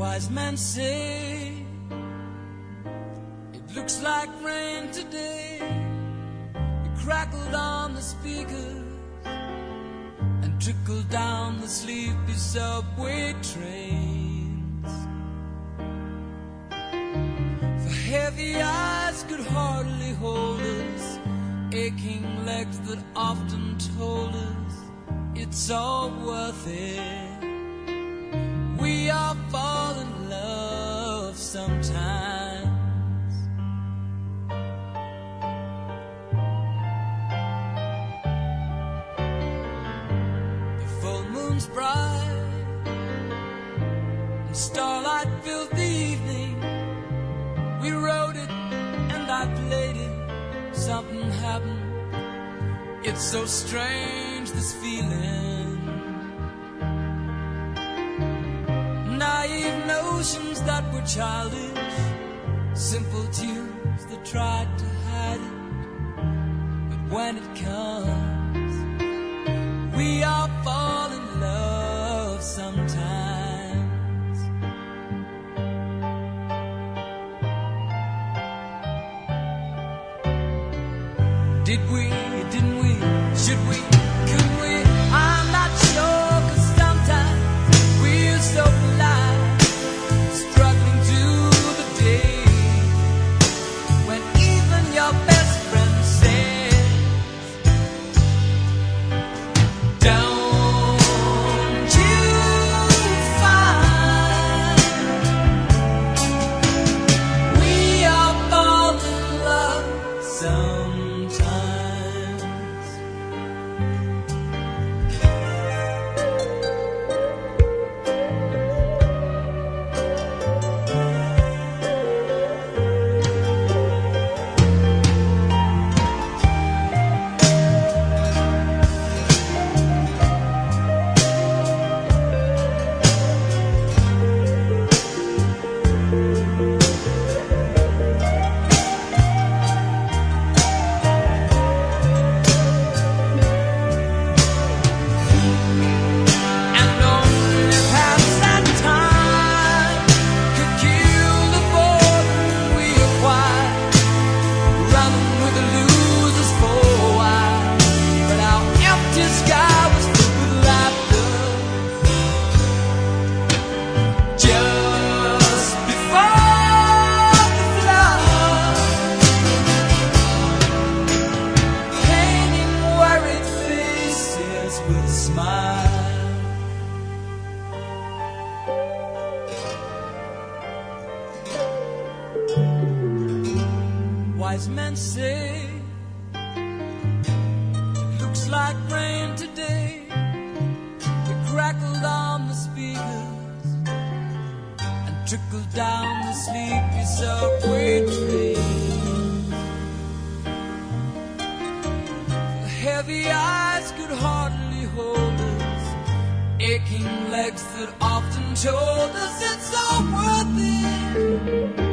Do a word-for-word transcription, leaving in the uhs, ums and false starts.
Wise men say it looks like rain today. It crackled on the speakers and trickled down the sleepy subway trains. For heavy eyes could hardly hold us, aching legs that often told us it's all worth it. We all fall in love sometimes. The full moon's bright and starlight filled the evening. We wrote it and I played it. Something happened. It's so strange, this feeling. Naive notions that were childish, simple tunes that tried to hide it. But when it comes, we all fall in love sometimes. Did we, didn't we, should we, couldn't we? I'm not sure, 'cause sometimes we're so blind, struggling through the day, when even your best friend says, don't you find we all fall in love sometimes? And only past that time could kill the boredom we acquired, running with the losers for a while. But our empty sky was filled with laughter just before the flood, painting worried faces with a smile. Wise men say it looks like rain today. It crackled on the speakers and trickled down the sleepy subway train. The heavy eyes could hardly hold us, aching legs that often told us it's all worth it.